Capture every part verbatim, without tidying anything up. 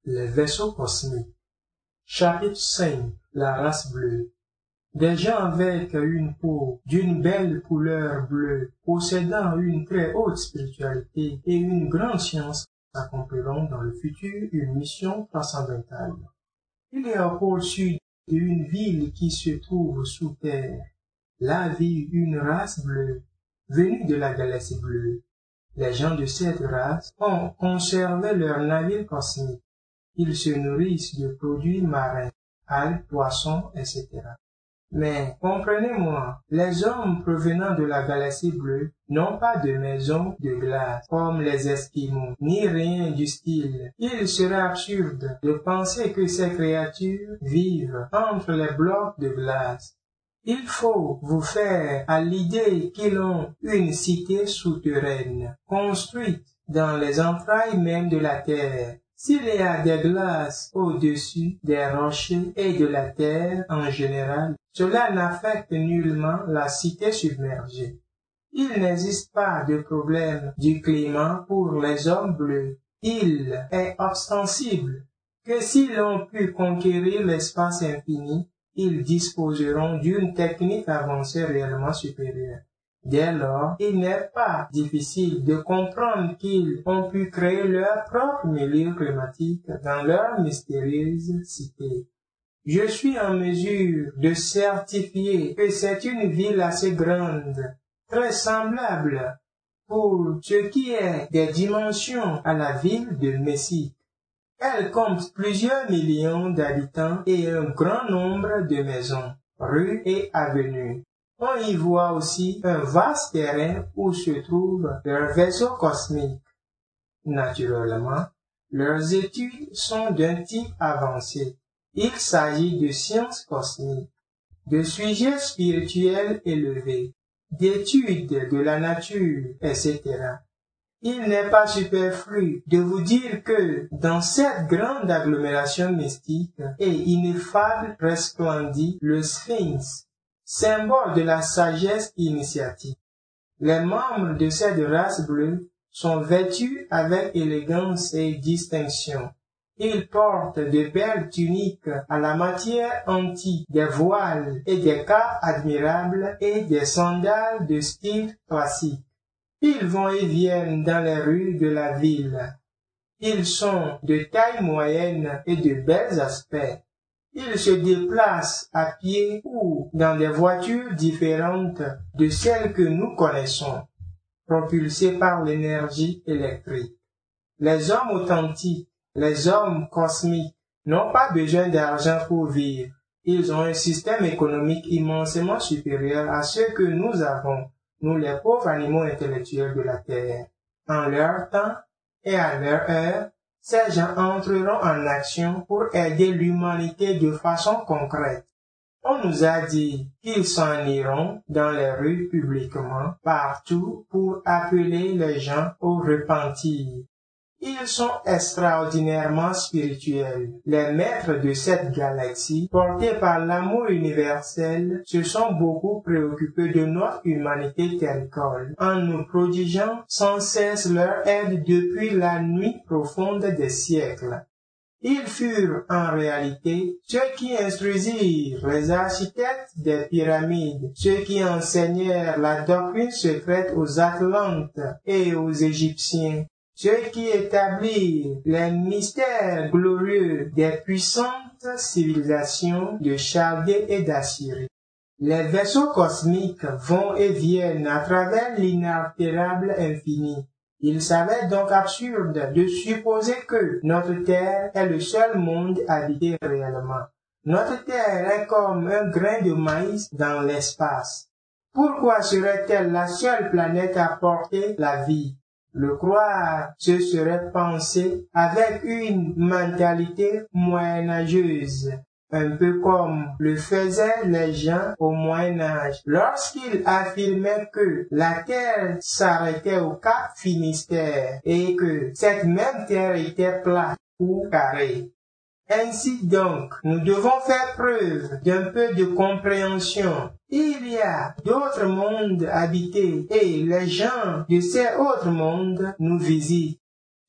Les vaisseaux cosmiques. Chapitre cinq. La race bleue. Des gens avec une peau d'une belle couleur bleue, possédant une très haute spiritualité et une grande science, accompliront dans le futur une mission transcendantale. Il est au pôle sud d'une ville qui se trouve sous terre. Là vit une race bleue, venue de la galaxie bleue. Les gens de cette race ont conservé leur navire cosmique. Ils se nourrissent de produits marins, algues, poissons, et cetera. Mais, comprenez-moi, les hommes provenant de la galaxie bleue n'ont pas de maison de glace comme les Esquimaux, ni rien du style. Il serait absurde de penser que ces créatures vivent entre les blocs de glace. Il faut vous faire à l'idée qu'ils ont une cité souterraine, construite dans les entrailles même de la terre. S'il y a des glaces au-dessus des rochers et de la terre en général, cela n'affecte nullement la cité submergée. Il n'existe pas de problème du climat pour les hommes bleus. Il est ostensible que s'ils ont pu conquérir l'espace infini, ils disposeront d'une technique avancée réellement supérieure. Dès lors, il n'est pas difficile de comprendre qu'ils ont pu créer leur propre milieu climatique dans leur mystérieuse cité. Je suis en mesure de certifier que c'est une ville assez grande, très semblable, pour ce qui est des dimensions à la ville de Messique. Elle compte plusieurs millions d'habitants et un grand nombre de maisons, rues et avenues. On y voit aussi un vaste terrain où se trouvent leurs vaisseaux cosmiques. Naturellement, leurs études sont d'un type avancé. Il s'agit de sciences cosmiques, de sujets spirituels élevés, d'études de la nature, et cetera. Il n'est pas superflu de vous dire que dans cette grande agglomération mystique et ineffable resplendit le Sphinx, symbole de la sagesse initiatique. Les membres de cette race bleue sont vêtus avec élégance et distinction. Ils portent de belles tuniques à la matière antique, des voiles et des capes admirables et des sandales de style classique. Ils vont et viennent dans les rues de la ville. Ils sont de taille moyenne et de bels aspects. Ils se déplacent à pied ou dans des voitures différentes de celles que nous connaissons, propulsées par l'énergie électrique. Les hommes authentiques, les hommes cosmiques, n'ont pas besoin d'argent pour vivre. Ils ont un système économique immensément supérieur à ce que nous avons, nous les pauvres animaux intellectuels de la Terre. En leur temps et à leur heure, ces gens entreront en action pour aider l'humanité de façon concrète. On nous a dit qu'ils s'en iront dans les rues publiquement, partout, pour appeler les gens au repentir. Ils sont extraordinairement spirituels. Les maîtres de cette galaxie, portés par l'amour universel, se sont beaucoup préoccupés de notre humanité terricole, en nous prodiguant sans cesse leur aide depuis la nuit profonde des siècles. Ils furent en réalité ceux qui instruisirent les architectes des pyramides, ceux qui enseignèrent la doctrine secrète aux Atlantes et aux Égyptiens, ceux qui établirent les mystères glorieux des puissantes civilisations de Chaldée et d'Assyrie. Les vaisseaux cosmiques vont et viennent à travers l'inaltérable infini. Il s'avère donc absurde de supposer que notre Terre est le seul monde habité réellement. Notre Terre est comme un grain de maïs dans l'espace. Pourquoi serait-elle la seule planète à porter la vie? Le croire, ce serait penser avec une mentalité moyenâgeuse, un peu comme le faisaient les gens au Moyen-Âge, lorsqu'ils affirmaient que la Terre s'arrêtait au cap Finistère et que cette même Terre était plate ou carrée. Ainsi donc, nous devons faire preuve d'un peu de compréhension. Il y a d'autres mondes habités et les gens de ces autres mondes nous visitent.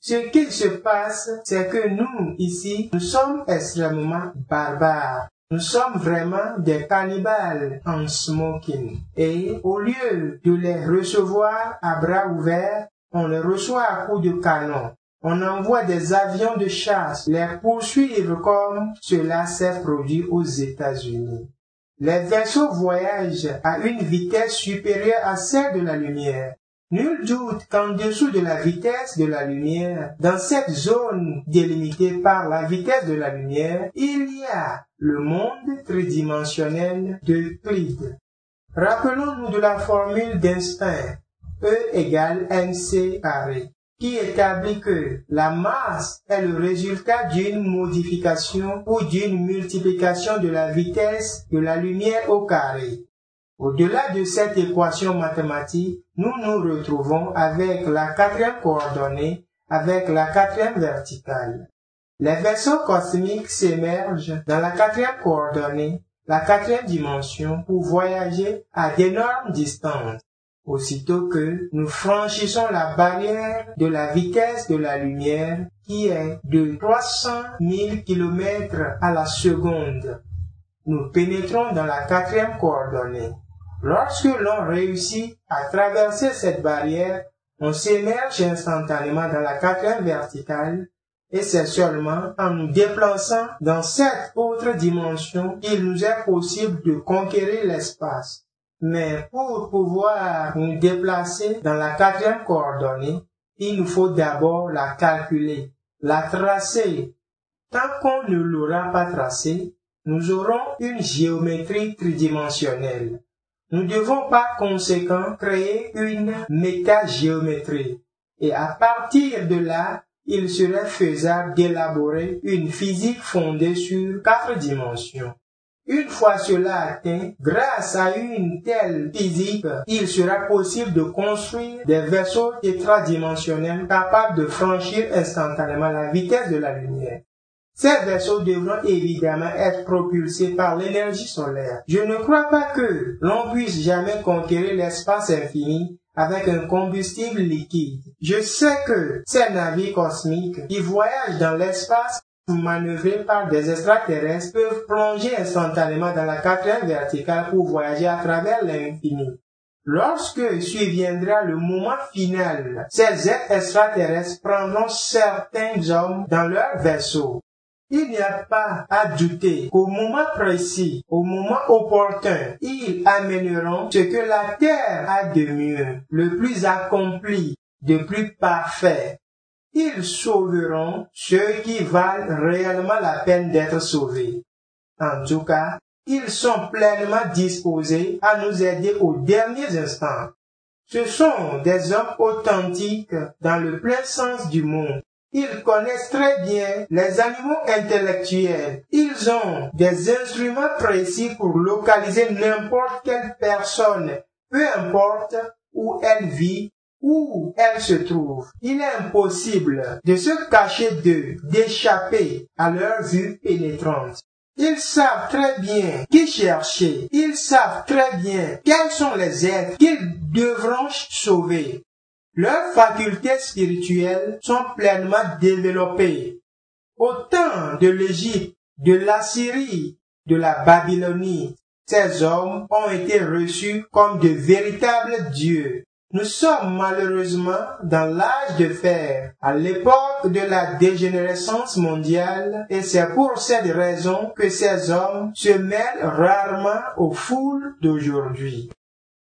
Ce qui se passe, c'est que nous, ici, nous sommes extrêmement barbares. Nous sommes vraiment des cannibales en smoking. Et au lieu de les recevoir à bras ouverts, on les reçoit à coups de canon. On envoie des avions de chasse les poursuivre comme cela s'est produit aux États-Unis. Les vaisseaux voyagent à une vitesse supérieure à celle de la lumière. Nul doute qu'en dessous de la vitesse de la lumière, dans cette zone délimitée par la vitesse de la lumière, il y a le monde tridimensionnel d'Euclide. Rappelons-nous de la formule d'Einstein, E égale mc carré, qui établit que la masse est le résultat d'une modification ou d'une multiplication de la vitesse de la lumière au carré. Au-delà de cette équation mathématique, nous nous retrouvons avec la quatrième coordonnée, avec la quatrième verticale. Les vaisseaux cosmiques s'émergent dans la quatrième coordonnée, la quatrième dimension, pour voyager à d'énormes distances. Aussitôt que nous franchissons la barrière de la vitesse de la lumière, qui est de trois cent mille kilomètres à la seconde, nous pénétrons dans la quatrième coordonnée. Lorsque l'on réussit à traverser cette barrière, on s'émerge instantanément dans la quatrième verticale, et c'est seulement en nous déplaçant dans cette autre dimension qu'il nous est possible de conquérir l'espace. Mais pour pouvoir nous déplacer dans la quatrième coordonnée, il nous faut d'abord la calculer, la tracer. Tant qu'on ne l'aura pas tracée, nous aurons une géométrie tridimensionnelle. Nous devons par conséquent créer une métagéométrie. Et à partir de là, il serait faisable d'élaborer une physique fondée sur quatre dimensions. Une fois cela atteint, grâce à une telle physique, il sera possible de construire des vaisseaux tétradimensionnels capables de franchir instantanément la vitesse de la lumière. Ces vaisseaux devront évidemment être propulsés par l'énergie solaire. Je ne crois pas que l'on puisse jamais conquérir l'espace infini avec un combustible liquide. Je sais que ces navires cosmiques qui voyagent dans l'espace manœuvrés par des extraterrestres peuvent plonger instantanément dans la quatrième verticale pour voyager à travers l'infini. Lorsque surviendra le moment final, ces êtres extraterrestres prendront certains hommes dans leur vaisseau. Il n'y a pas à douter qu'au moment précis, au moment opportun, ils amèneront ce que la Terre a de mieux, le plus accompli, de plus parfait. Ils sauveront ceux qui valent réellement la peine d'être sauvés. En tout cas, ils sont pleinement disposés à nous aider aux derniers instants. Ce sont des hommes authentiques dans le plein sens du mot. Ils connaissent très bien les animaux intellectuels. Ils ont des instruments précis pour localiser n'importe quelle personne, peu importe où elle vit, où elle se trouve. Il est impossible de se cacher d'eux, d'échapper à leur vue pénétrante. Ils savent très bien qui chercher. Ils savent très bien quels sont les êtres qu'ils devront sauver. Leurs facultés spirituelles sont pleinement développées. Au temps de l'Égypte, de l'Assyrie, de la Babylonie, ces hommes ont été reçus comme de véritables dieux. Nous sommes malheureusement dans l'âge de fer, à l'époque de la dégénérescence mondiale, et c'est pour cette raison que ces hommes se mêlent rarement aux foules d'aujourd'hui.